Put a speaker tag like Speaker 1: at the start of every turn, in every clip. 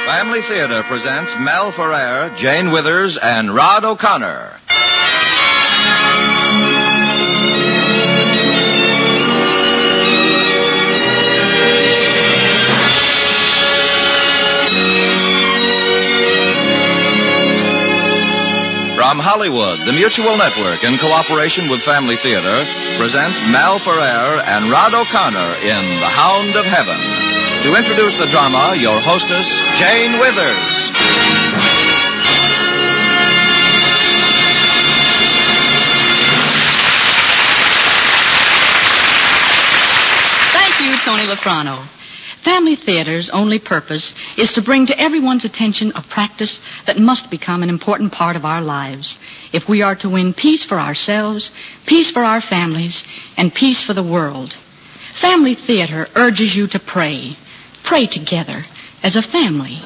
Speaker 1: Family Theater presents Mel Ferrer, Jane Withers, and Rod O'Connor. From Hollywood, the Mutual Network, in cooperation with Family Theater, presents Mel Ferrer and Rod O'Connor in The Hound of Heaven. To introduce the drama, your hostess, Jane Withers.
Speaker 2: Thank you, Tony Lafrano. Family Theater's only purpose is to bring to everyone's attention a practice that must become an important part of our lives if we are to win peace for ourselves, peace for our families, and peace for the world. Family Theater urges you to pray. Pray together as a family.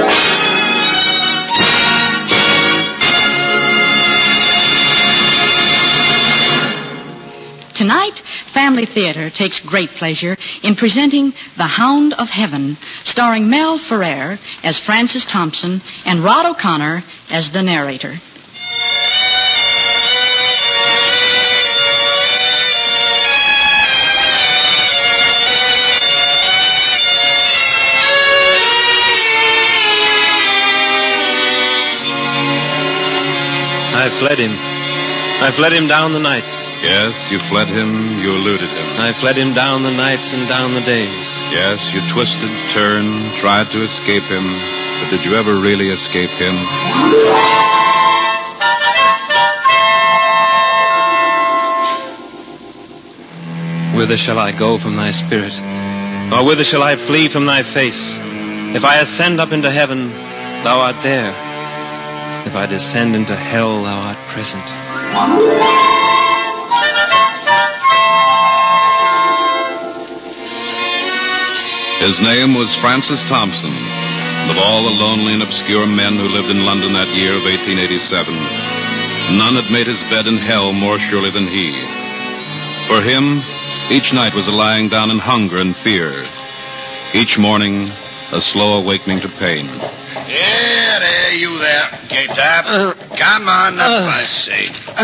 Speaker 2: Tonight, Family Theater takes great pleasure in presenting The Hound of Heaven, starring Mel Ferrer as Francis Thompson and Rod O'Connor as the narrator.
Speaker 3: I fled him down the nights.
Speaker 4: Yes, you fled him, you eluded him.
Speaker 3: I fled him down the nights and down the days.
Speaker 4: Yes, you twisted, turned, tried to escape him, but did you ever really escape him?
Speaker 3: Whither shall I go from thy spirit? Or whither shall I flee from thy face? If I ascend up into heaven, thou art there. If I descend into hell, thou art present.
Speaker 4: His name was Francis Thompson. And of all the lonely and obscure men who lived in London that year of 1887, none had made his bed in hell more surely than he. For him, each night was a lying down in hunger and fear. Each morning, a slow awakening to pain.
Speaker 5: Yeah, there, you there, K-Top. Come on up, I say.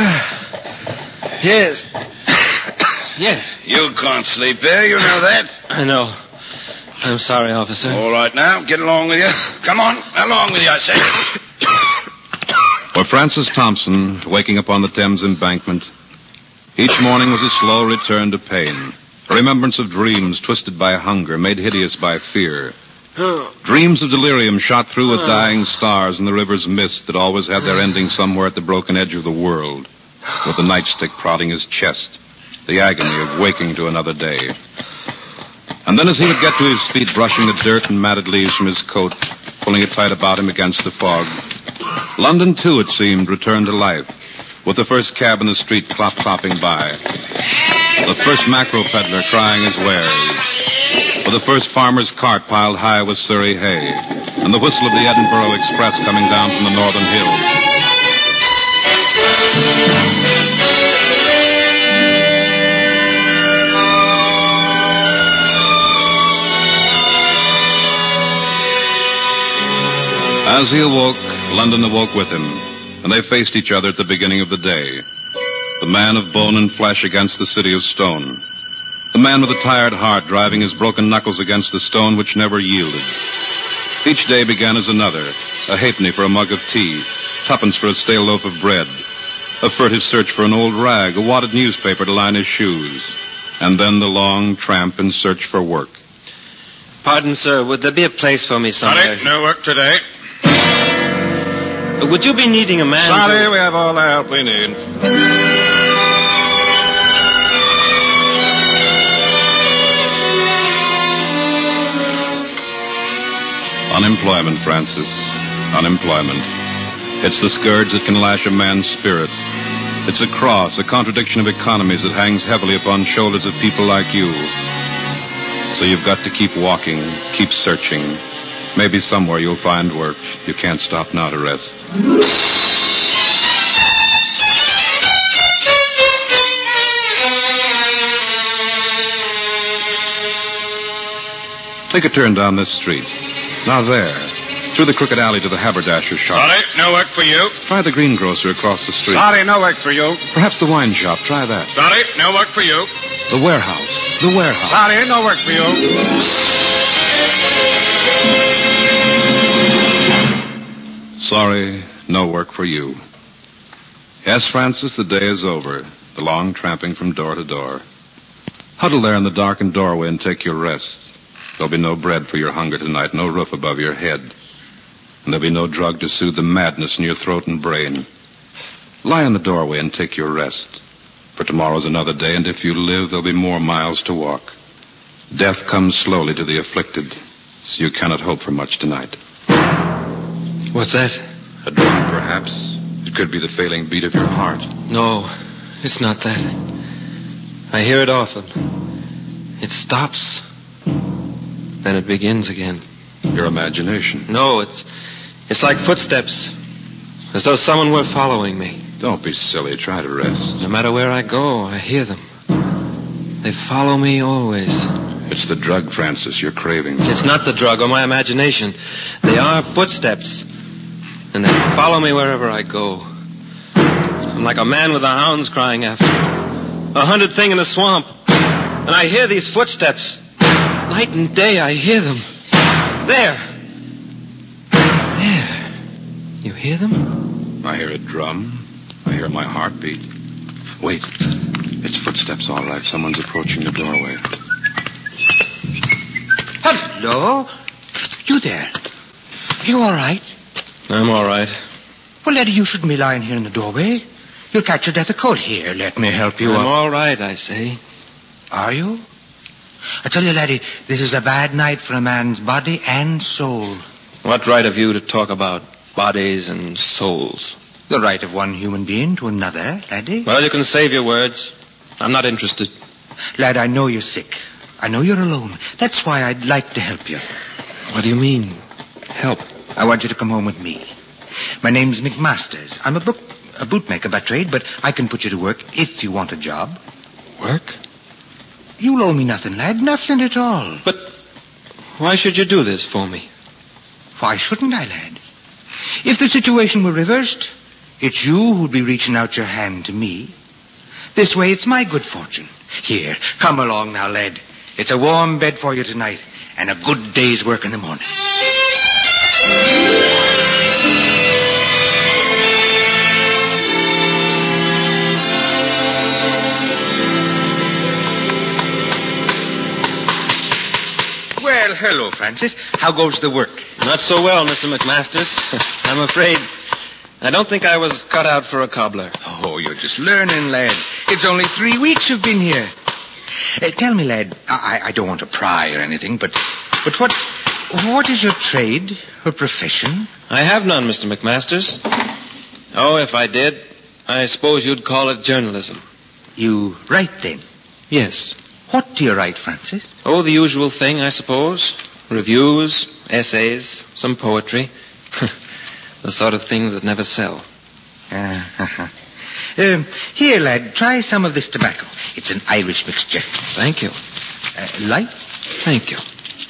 Speaker 3: Yes. Yes.
Speaker 5: You can't sleep there, you know that.
Speaker 3: I know. I'm sorry, officer.
Speaker 5: All right, now, get along with you. Come on, along with you, I say.
Speaker 4: For Francis Thompson, waking up on the Thames embankment, each morning was a slow return to pain. A remembrance of dreams twisted by hunger, made hideous by fear. Dreams of delirium shot through with dying stars in the river's mist that always had their ending somewhere at the broken edge of the world, with the nightstick prodding his chest, the agony of waking to another day. And then as he would get to his feet, brushing the dirt and matted leaves from his coat, pulling it tight about him against the fog, London, too, it seemed, returned to life, with the first cab in the street clop-clopping by, the first mackerel peddler crying his wares, with the first farmer's cart piled high with Surrey hay, and the whistle of the Edinburgh Express coming down from the northern hills. As he awoke, London awoke with him, and they faced each other at the beginning of the day. The man of bone and flesh against the city of stone. The man with a tired heart driving his broken knuckles against the stone which never yielded. Each day began as another, a halfpenny for a mug of tea, tuppence for a stale loaf of bread, a furtive search for an old rag, a wadded newspaper to line his shoes, and then the long tramp in search for work.
Speaker 3: Pardon, sir, would there be a place for me somewhere?
Speaker 5: Sorry, no work today.
Speaker 3: Would you be needing a man?
Speaker 5: Sorry, we have all the help we need.
Speaker 4: Unemployment, Francis. Unemployment. It's the scourge that can lash a man's spirit. It's a cross, a contradiction of economies that hangs heavily upon shoulders of people like you. So you've got to keep walking, keep searching. Maybe somewhere you'll find work. You can't stop now to rest. Take a turn down this street. Now there. Through the crooked alley to the haberdasher's shop.
Speaker 5: Sorry, no work for you.
Speaker 4: Try the greengrocer across the street.
Speaker 5: Sorry, no work for you.
Speaker 4: Perhaps the wine shop. Try that.
Speaker 5: Sorry, no work for you.
Speaker 4: The warehouse. The warehouse.
Speaker 5: Sorry, no work for you.
Speaker 4: Sorry, no work for you. Yes, Francis, the day is over. The long tramping from door to door. Huddle there in the darkened doorway and take your rest. There'll be no bread for your hunger tonight, no roof above your head. And there'll be no drug to soothe the madness in your throat and brain. Lie in the doorway and take your rest. For tomorrow's another day, and if you live, there'll be more miles to walk. Death comes slowly to the afflicted, so you cannot hope for much tonight.
Speaker 3: What's that?
Speaker 4: A drum, perhaps. It could be the failing beat of your heart.
Speaker 3: No, it's not that. I hear it often. It stops. Then it begins again.
Speaker 4: Your imagination.
Speaker 3: No, it's like footsteps. As though someone were following me.
Speaker 4: Don't be silly. Try to rest.
Speaker 3: No matter where I go, I hear them. They follow me always.
Speaker 4: It's the drug, Francis, you're craving.
Speaker 3: It's not the drug or my imagination. They are footsteps. And they follow me wherever I go. I'm like a man with the hounds crying after me. 100 thing in a swamp. And I hear these footsteps. Night and day, I hear them. There. You hear them?
Speaker 4: I hear a drum. I hear my heartbeat. Wait. It's footsteps, all right. Someone's approaching the doorway.
Speaker 6: Hello? You there? You all right?
Speaker 3: I'm all right.
Speaker 6: Well, laddie, you shouldn't be lying here in the doorway. You'll catch your death of cold. Here, let me help you
Speaker 3: I'm
Speaker 6: up.
Speaker 3: all right, I say.
Speaker 6: Are you? I tell you, laddie, this is a bad night for a man's body and soul.
Speaker 3: What right have you to talk about bodies and souls?
Speaker 6: The right of one human being to another, laddie.
Speaker 3: Well, you can save your words. I'm not interested.
Speaker 6: Lad, I know you're sick. I know you're alone. That's why I'd like to help you.
Speaker 3: What do you mean, help?
Speaker 6: I want you to come home with me. My name's McMasters. I'm a bootmaker by trade, but I can put you to work if you want a job.
Speaker 3: Work?
Speaker 6: You'll owe me nothing, lad. Nothing at all.
Speaker 3: But why should you do this for me?
Speaker 6: Why shouldn't I, lad? If the situation were reversed, it's you who'd be reaching out your hand to me. This way, it's my good fortune. Here, come along now, lad. It's a warm bed for you tonight, and a good day's work in the morning. Well, hello, Francis. How goes the work?
Speaker 3: Not so well, Mr. McMasters. I'm afraid I don't think I was cut out for a cobbler.
Speaker 6: Oh, you're just learning, lad. It's only 3 weeks you've been here. Tell me, lad, I don't want to pry or anything, but what is your trade or profession?
Speaker 3: I have none, Mr. McMasters. Oh, if I did, I suppose you'd call it journalism.
Speaker 6: You write, then?
Speaker 3: Yes.
Speaker 6: What do you write, Francis?
Speaker 3: Oh, the usual thing, I suppose. Reviews, essays, some poetry. The sort of things that never sell.
Speaker 6: Here, lad, try some of this tobacco. It's an Irish mixture.
Speaker 3: Thank you.
Speaker 6: Light?
Speaker 3: Thank you.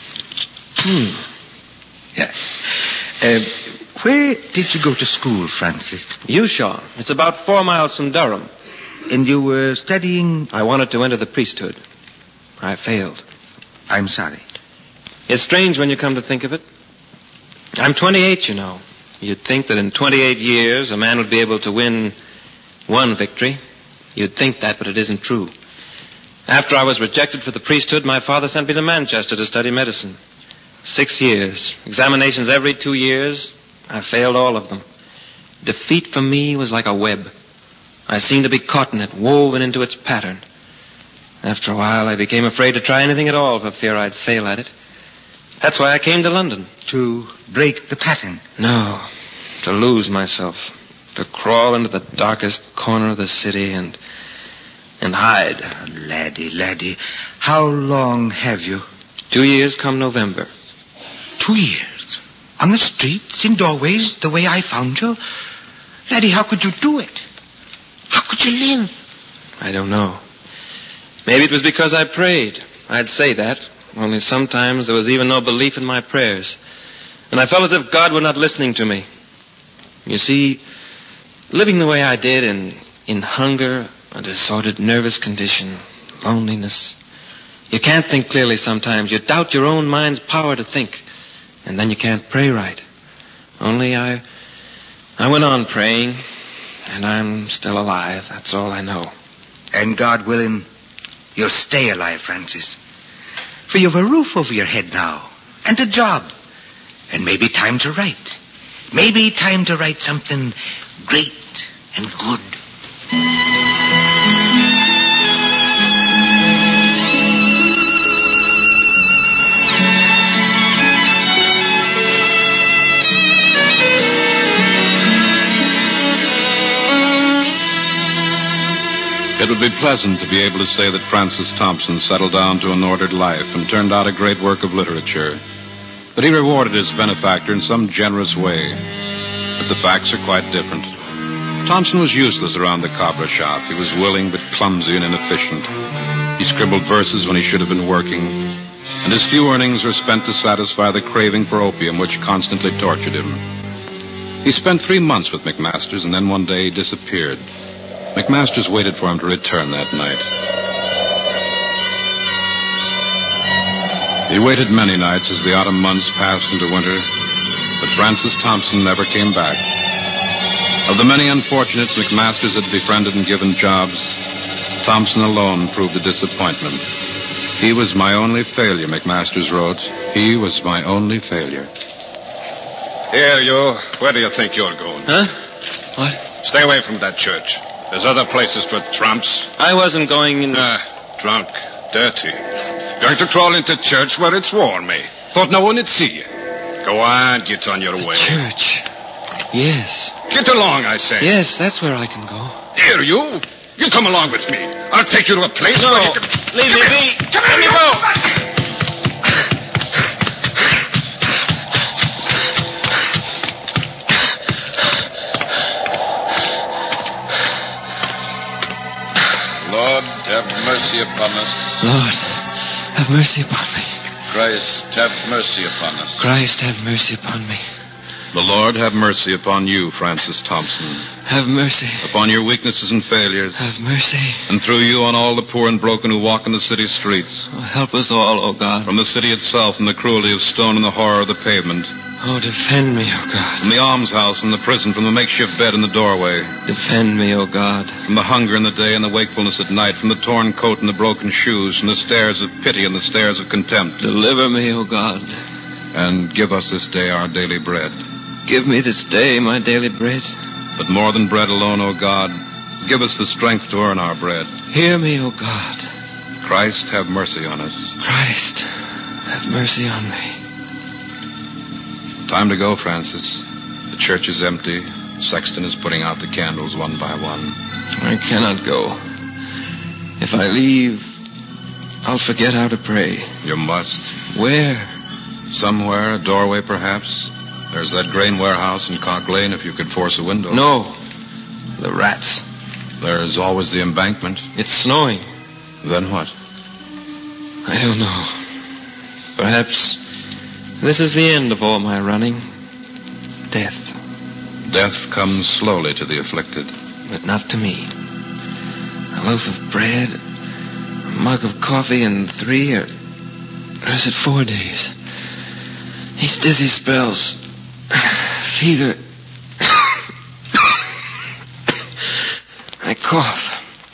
Speaker 6: Yeah. Where did you go to school, Francis?
Speaker 3: Ushaw. It's about 4 miles from Durham.
Speaker 6: And you were studying...
Speaker 3: I wanted to enter the priesthood. I failed.
Speaker 6: I'm sorry.
Speaker 3: It's strange when you come to think of it. I'm 28, you know. You'd think that in 28 years a man would be able to win one victory. You'd think that, but it isn't true. After I was rejected for the priesthood, my father sent me to Manchester to study medicine. 6 years. Examinations every 2 years. I failed all of them. Defeat for me was like a web. I seemed to be caught in it, woven into its pattern. After a while, I became afraid to try anything at all for fear I'd fail at it. That's why I came to London.
Speaker 6: To break the pattern?
Speaker 3: No, to lose myself. To crawl into the darkest corner of the city and hide.
Speaker 6: Oh, laddie, how long have you?
Speaker 3: 2 years come November.
Speaker 6: 2 years? On the streets, in doorways, the way I found you? Laddie, how could you do it? How could you live?
Speaker 3: I don't know. Maybe it was because I prayed. I'd say that. Only sometimes there was even no belief in my prayers. And I felt as if God were not listening to me. You see, living the way I did in hunger, a disordered nervous condition, loneliness, you can't think clearly sometimes. You doubt your own mind's power to think. And then you can't pray right. Only I went on praying, and I'm still alive. That's all I know.
Speaker 6: And God willing, you'll stay alive, Francis. For you've a roof over your head now, and a job. And maybe time to write. Maybe time to write something great and good.
Speaker 4: It would be pleasant to be able to say that Francis Thompson settled down to an ordered life and turned out a great work of literature. But he rewarded his benefactor in some generous way. But the facts are quite different. Thompson was useless around the cobbler shop. He was willing but clumsy and inefficient. He scribbled verses when he should have been working, and his few earnings were spent to satisfy the craving for opium which constantly tortured him. He spent 3 months with McMasters, and then one day he disappeared. McMasters waited for him to return that night. He waited many nights as the autumn months passed into winter, but Francis Thompson never came back. Of the many unfortunates McMasters had befriended and given jobs, Thompson alone proved a disappointment. He was my only failure, McMasters wrote. He was my only failure.
Speaker 5: Here, you. Where do you think you're going?
Speaker 3: Huh? What?
Speaker 5: Stay away from that church. There's other places for tramps.
Speaker 3: I wasn't going in...
Speaker 5: Drunk. Dirty. Going to crawl into church where it's warm, eh? Thought no one would see you. Go on, get on your way.
Speaker 3: Church. Yes.
Speaker 5: Get along, I say.
Speaker 3: Yes, that's where I can go.
Speaker 5: Here, you. You come along with me. I'll take you to a place where you can...
Speaker 3: Leave me be.
Speaker 5: Come
Speaker 3: Let me
Speaker 5: here,
Speaker 3: go.
Speaker 5: Lord, have mercy upon us.
Speaker 3: Lord, have mercy upon me.
Speaker 5: Christ, have mercy upon us.
Speaker 3: Christ, have mercy upon me.
Speaker 4: The Lord have mercy upon you, Francis Thompson.
Speaker 3: Have mercy.
Speaker 4: Upon your weaknesses and failures.
Speaker 3: Have mercy.
Speaker 4: And through you on all the poor and broken who walk in the city streets.
Speaker 3: Oh, help us all, oh God.
Speaker 4: From the city itself and the cruelty of stone and the horror of the pavement.
Speaker 3: Oh, defend me, oh God.
Speaker 4: From the almshouse and the prison, from the makeshift bed in the doorway.
Speaker 3: Defend me, oh God.
Speaker 4: From the hunger in the day and the wakefulness at night. From the torn coat and the broken shoes. From the stares of pity and the stares of contempt.
Speaker 3: Deliver me, oh God.
Speaker 4: And give us this day our daily bread.
Speaker 3: Give me this day my daily bread.
Speaker 4: But more than bread alone, O God, give us the strength to earn our bread.
Speaker 3: Hear me, O God.
Speaker 4: Christ, have mercy on us.
Speaker 3: Christ, have mercy on me.
Speaker 4: Time to go, Francis. The church is empty. The sexton is putting out the candles one by one.
Speaker 3: I cannot go. If I leave, I'll forget how to pray.
Speaker 4: You must.
Speaker 3: Where?
Speaker 4: Somewhere, a doorway perhaps. There's that grain warehouse in Cock Lane if you could force a window.
Speaker 3: No. The rats.
Speaker 4: There's always the embankment.
Speaker 3: It's snowing.
Speaker 4: Then what?
Speaker 3: I don't know. Perhaps this is the end of all my running. Death.
Speaker 4: Death comes slowly to the afflicted.
Speaker 3: But not to me. A loaf of bread, a mug of coffee, and 3 or is it 4 days? These dizzy spells. Fever. I cough.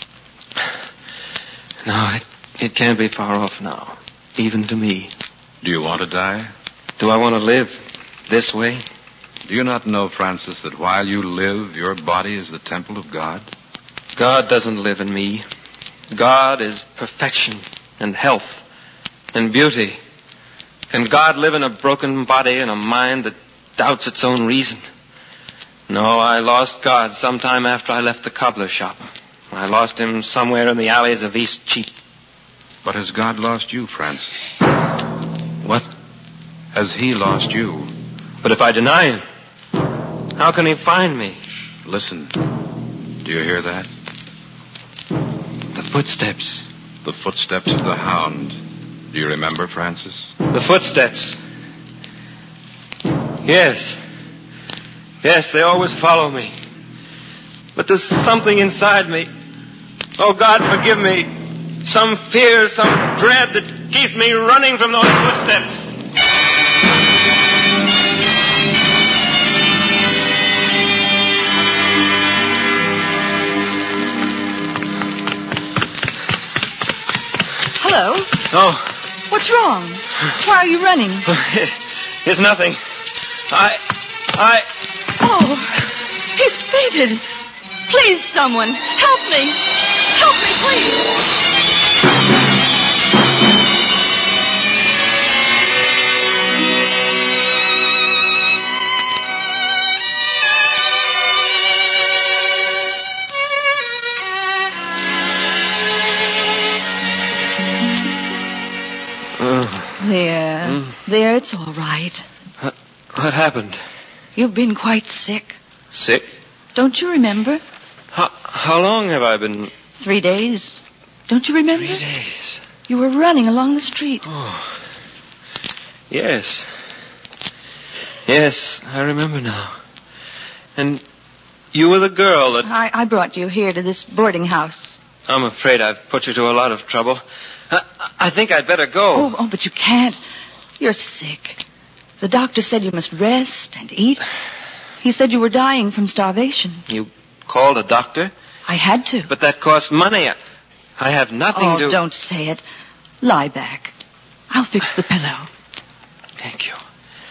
Speaker 3: No, it can't be far off now. Even to me.
Speaker 4: Do you want to die?
Speaker 3: Do I want to live this way?
Speaker 4: Do you not know, Francis, that while you live, your body is the temple of God?
Speaker 3: God doesn't live in me. God is perfection and health and beauty. Can God live in a broken body and a mind that doubts its own reason? No, I lost God sometime after I left the cobbler shop. I lost him somewhere in the alleys of East Cheap.
Speaker 4: But has God lost you, Francis?
Speaker 3: What?
Speaker 4: Has he lost you?
Speaker 3: But if I deny him, how can he find me?
Speaker 4: Listen. Do you hear that?
Speaker 3: The footsteps.
Speaker 4: The footsteps of the hound. Do you remember, Francis?
Speaker 3: The footsteps. Yes. Yes, they always follow me. But there's something inside me. Oh, God, forgive me. Some fear, some dread that keeps me running from those footsteps.
Speaker 2: Hello?
Speaker 3: Oh.
Speaker 2: What's wrong? Why are you running?
Speaker 3: It's nothing.
Speaker 2: Oh, he's fainted. Please, someone, help me. Help me, please. There, it's all right.
Speaker 3: What happened?
Speaker 2: You've been quite sick.
Speaker 3: Sick?
Speaker 2: Don't you remember?
Speaker 3: How long have I been?
Speaker 2: 3 days. Don't you remember?
Speaker 3: 3 days.
Speaker 2: You were running along the street.
Speaker 3: Oh. Yes. Yes, I remember now. And you were the girl that...
Speaker 2: I brought you here to this boarding house.
Speaker 3: I'm afraid I've put you to a lot of trouble. I think I'd better go.
Speaker 2: Oh, but you can't. You're sick. The doctor said you must rest and eat. He said you were dying from starvation.
Speaker 3: You called a doctor?
Speaker 2: I had to.
Speaker 3: But that cost money. I have nothing to...
Speaker 2: Oh, don't say it. Lie back. I'll fix the pillow.
Speaker 3: Thank you.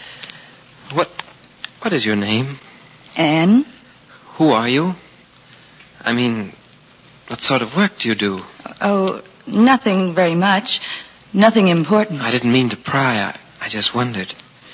Speaker 3: What is your name?
Speaker 2: Anne.
Speaker 3: Who are you? I mean, what sort of work do you do?
Speaker 2: Oh, nothing very much. Nothing important.
Speaker 3: I didn't mean to pry. I just wondered.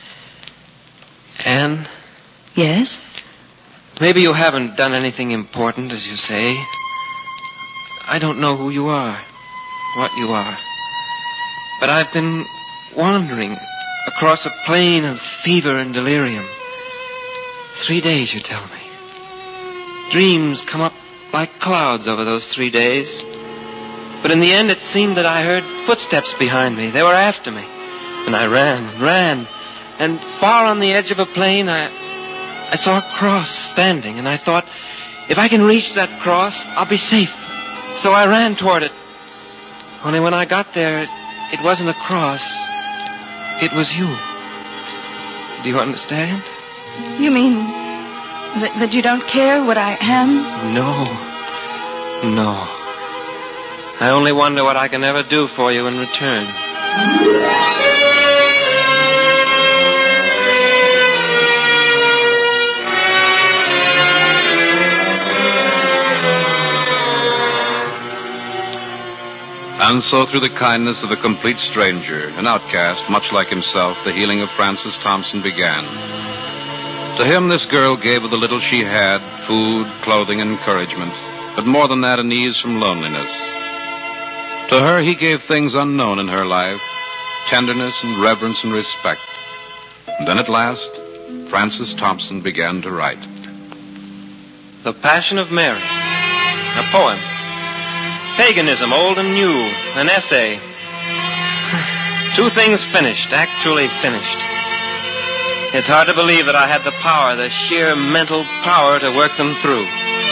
Speaker 3: Anne?
Speaker 2: Yes?
Speaker 3: Maybe you haven't done anything important, as you say. I don't know who you are, what you are. But I've been wandering across a plain of fever and delirium. 3 days, you tell me. Dreams come up like clouds over those 3 days. But in the end, it seemed that I heard footsteps behind me. They were after me. And I ran. And far on the edge of a plain, I saw a cross standing. And I thought, if I can reach that cross, I'll be safe. So I ran toward it. Only when I got there, it wasn't a cross. It was you. Do you understand?
Speaker 2: You mean that you don't care what I am?
Speaker 3: No. I only wonder what I can ever do for you in return.
Speaker 4: And so, through the kindness of a complete stranger, an outcast, much like himself, the healing of Frances Thompson began. To him, this girl gave of the little she had, food, clothing, and encouragement, but more than that, an ease from loneliness. To her, he gave things unknown in her life, tenderness and reverence and respect. And then at last, Frances Thompson began to write.
Speaker 3: The Passion of Mary, a poem. Paganism, old and new, an essay. 2 things finished, actually finished. It's hard to believe that I had the power, the sheer mental power to work them through.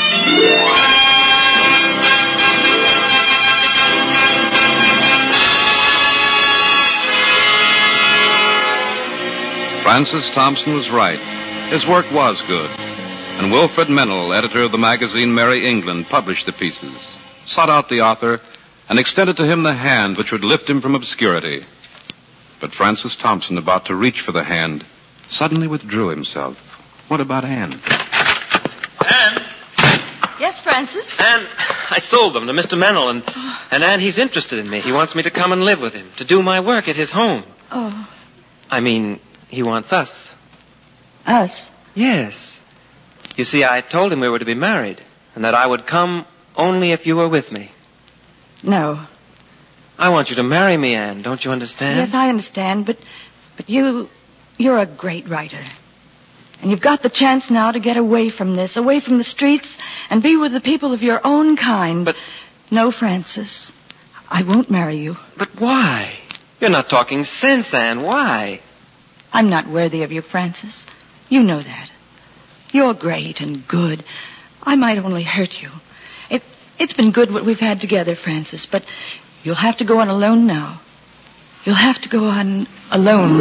Speaker 4: Frances Thompson was right. His work was good. And Wilfred Mennel, editor of the magazine Merry England, published the pieces, sought out the author, and extended to him the hand which would lift him from obscurity. But Frances Thompson, about to reach for the hand, suddenly withdrew himself. What about Anne?
Speaker 3: Anne?
Speaker 2: Yes, Francis?
Speaker 3: Anne, I sold them to Mr. Mennel, and Anne, he's interested in me. He wants me to come and live with him, to do my work at his home.
Speaker 2: Oh.
Speaker 3: I mean, he wants us.
Speaker 2: Us?
Speaker 3: Yes. You see, I told him we were to be married, and that I would come only if you were with me.
Speaker 2: No.
Speaker 3: I want you to marry me, Anne. Don't you understand?
Speaker 2: Yes, I understand, but you're a great writer. And you've got the chance now to get away from this, away from the streets, and be with the people of your own kind.
Speaker 3: But...
Speaker 2: No, Francis. I won't marry you.
Speaker 3: But why? You're not talking sense, Anne. Why?
Speaker 2: I'm not worthy of you, Francis.
Speaker 7: You know that. You're great and good. I might only hurt you. It's been good what we've had together, Francis, but you'll have to go on alone now. You'll have to go on alone.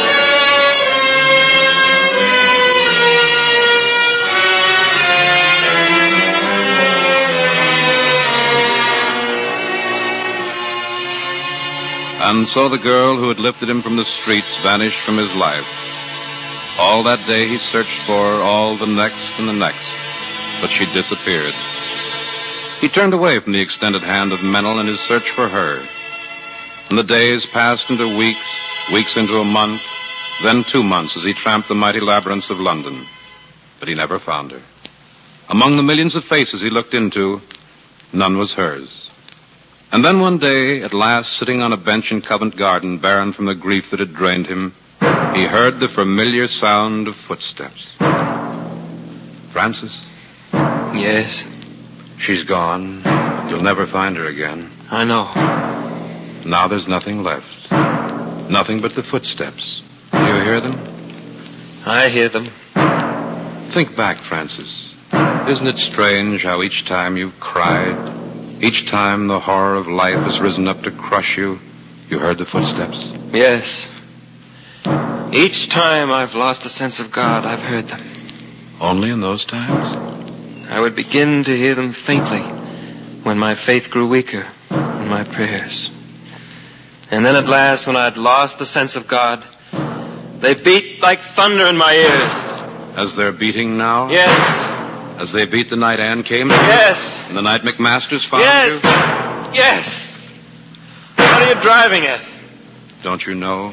Speaker 4: And so the girl who had lifted him from the streets vanished from his life. All that day he searched for, all the next and the next, but she disappeared. He turned away from the extended hand of Mennel in his search for her. And the days passed into weeks, weeks into a month, then 2 months as he tramped the mighty labyrinths of London. But he never found her. Among the millions of faces he looked into, none was hers. And then one day, at last, sitting on a bench in Covent Garden, barren from the grief that had drained him, he heard the familiar sound of footsteps. Francis?
Speaker 3: Yes?
Speaker 4: She's gone. You'll never find her again.
Speaker 3: I know.
Speaker 4: Now there's nothing left. Nothing but the footsteps. Do you hear them?
Speaker 3: I hear them.
Speaker 4: Think back, Francis. Isn't it strange how each time you've cried, each time the horror of life has risen up to crush you, you heard the footsteps?
Speaker 3: Yes. Each time I've lost the sense of God, I've heard them.
Speaker 4: Only in those times?
Speaker 3: I would begin to hear them faintly when my faith grew weaker in my prayers. And then at last, when I'd lost the sense of God, they beat like thunder in my ears.
Speaker 4: As they're beating now?
Speaker 3: Yes.
Speaker 4: As they beat the night Anne came to you?
Speaker 3: Yes.
Speaker 4: And the night McMasters found
Speaker 3: you? Yes. What are you driving at?
Speaker 4: Don't you know?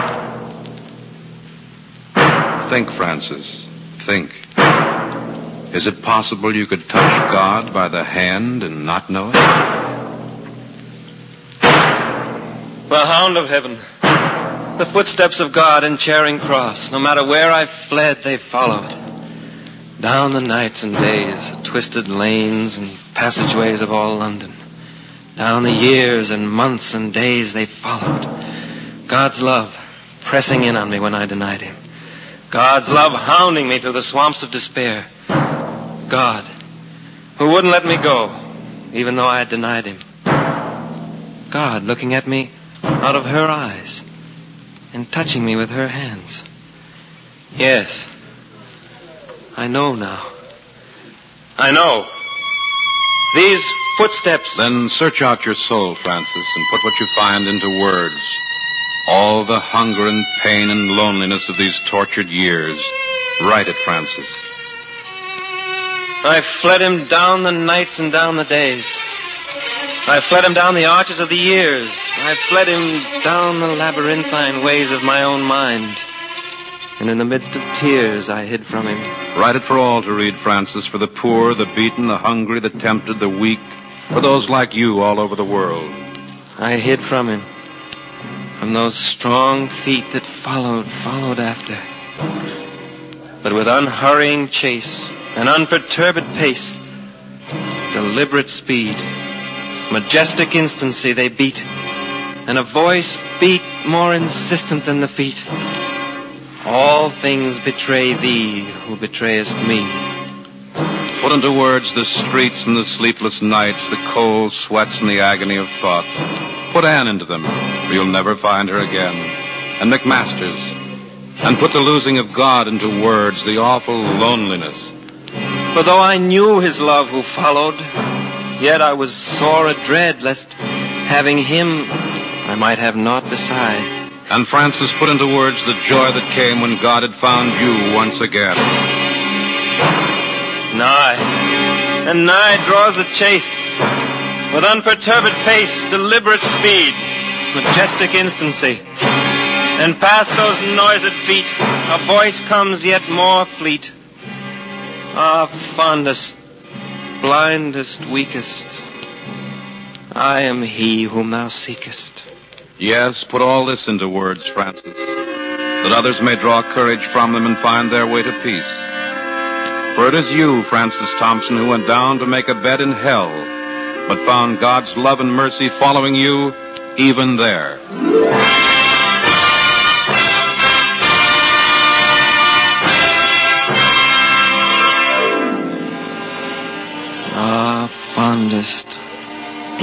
Speaker 4: Think, Francis. Think. Is it possible you could touch God by the hand and not know it?
Speaker 3: The hound of heaven. The footsteps of God in Charing Cross. No matter where I fled, they followed. Down the nights and days, twisted lanes and passageways of all London. Down the years and months and days they followed. God's love pressing in on me when I denied him. God's love hounding me through the swamps of despair. God, who wouldn't let me go, even though I had denied him. God looking at me out of her eyes and touching me with her hands. Yes, I know now. I know. These footsteps...
Speaker 4: Then search out your soul, Francis, and put what you find into words. All the hunger and pain and loneliness of these tortured years. Write it, Francis.
Speaker 3: I fled him down the nights and down the days. I fled him down the arches of the years. I fled him down the labyrinthine ways of my own mind. And in the midst of tears, I hid from him.
Speaker 4: Write it for all to read, Francis, for the poor, the beaten, the hungry, the tempted, the weak, for those like you all over the world.
Speaker 3: I hid from him, from those strong feet that followed after. But with unhurrying chase, an unperturbed pace, deliberate speed, majestic instancy they beat, and a voice beat more insistent than the feet. All things betray thee who betrayest me.
Speaker 4: Put into words the streets and the sleepless nights, the cold sweats and the agony of thought. Put Anne into them, or you'll never find her again. And McMasters. And put the losing of God into words, the awful loneliness.
Speaker 3: For though I knew his love who followed, yet I was sore adread lest, having him, I might have naught beside.
Speaker 4: And Francis put into words the joy that came when God had found you once again.
Speaker 3: Nigh, and nigh draws the chase, with unperturbed pace, deliberate speed, majestic instancy. And past those noised feet, a voice comes yet more fleet. Ah, fondest, blindest, weakest, I am he whom thou seekest.
Speaker 4: Yes, put all this into words, Francis, that others may draw courage from them and find their way to peace. For it is you, Francis Thompson, who went down to make a bed in hell, but found God's love and mercy following you even there.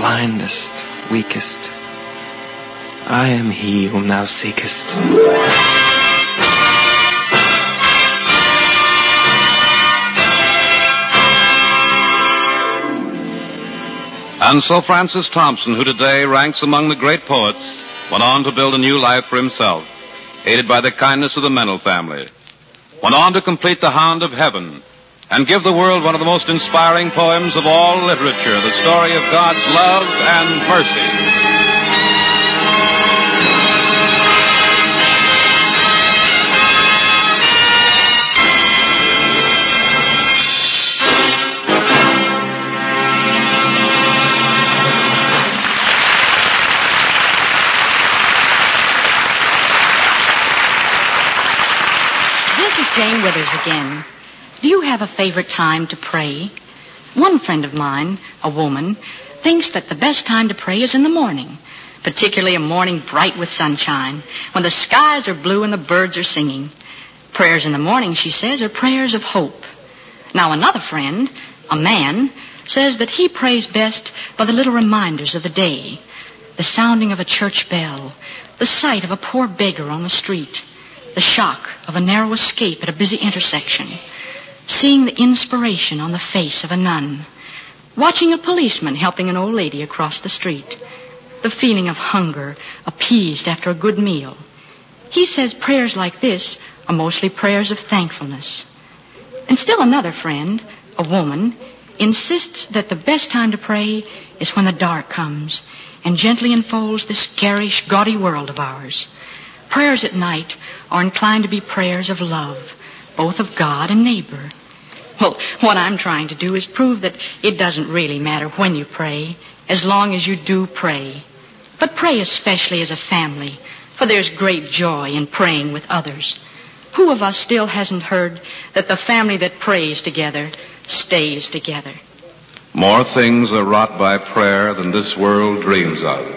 Speaker 3: blindest, weakest. I am he whom thou seekest.
Speaker 4: And so Francis Thompson, who today ranks among the great poets, went on to build a new life for himself, aided by the kindness of the Mennel family. Went on to complete The Hound of Heaven and give the world one of the most inspiring poems of all literature, the story of God's love and mercy.
Speaker 2: Jane Withers again. Do you have a favorite time to pray? One friend of mine, a woman, thinks that the best time to pray is in the morning, particularly a morning bright with sunshine, when the skies are blue and the birds are singing. Prayers in the morning, she says, are prayers of hope. Now another friend, a man, says that he prays best by the little reminders of the day, the sounding of a church bell, the sight of a poor beggar on the street, the shock of a narrow escape at a busy intersection, seeing the inspiration on the face of a nun, watching a policeman helping an old lady across the street, the feeling of hunger appeased after a good meal. He says prayers like this are mostly prayers of thankfulness. And still another friend, a woman, insists that the best time to pray is when the dark comes and gently enfolds this garish, gaudy world of ours. Prayers at night are inclined to be prayers of love, both of God and neighbor. Well, what I'm trying to do is prove that it doesn't really matter when you pray, as long as you do pray. But pray especially as a family, for there's great joy in praying with others. Who of us still hasn't heard that the family that prays together stays together?
Speaker 4: More things are wrought by prayer than this world dreams of.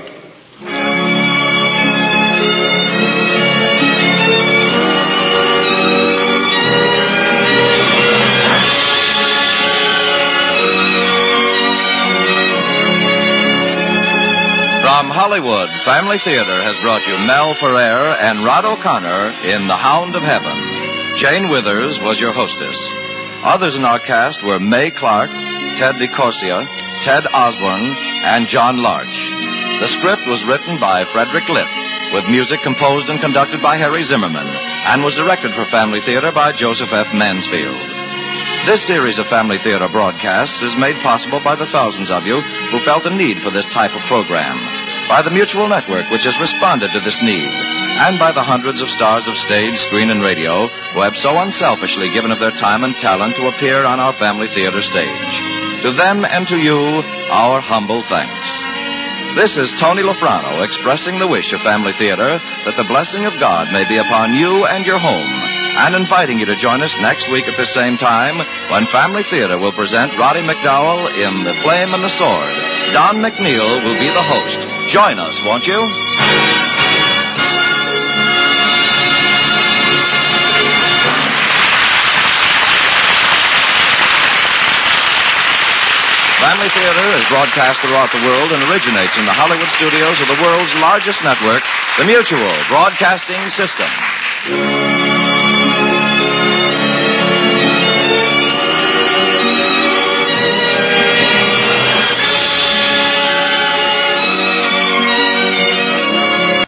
Speaker 1: From Hollywood, Family Theater has brought you Mel Ferrer and Rod O'Connor in The Hound of Heaven. Jane Withers was your hostess. Others in our cast were Mae Clark, Ted DeCorsia, Ted Osborne, and John Larch. The script was written by Frederick Lipp, with music composed and conducted by Harry Zimmerman, and was directed for Family Theater by Joseph F. Mansfield. This series of Family Theater broadcasts is made possible by the thousands of you who felt a need for this type of program, by the Mutual Network, which has responded to this need, and by the hundreds of stars of stage, screen, and radio who have so unselfishly given of their time and talent to appear on our Family Theater stage. To them and to you, our humble thanks. This is Tony Lofrano expressing the wish of Family Theater that the blessing of God may be upon you and your home, and inviting you to join us next week at the same time when Family Theater will present Roddy McDowell in The Flame and the Sword. Don McNeil will be the host. Join us, won't you? Family Theater is broadcast throughout the world and originates in the Hollywood studios of the world's largest network, the Mutual Broadcasting System.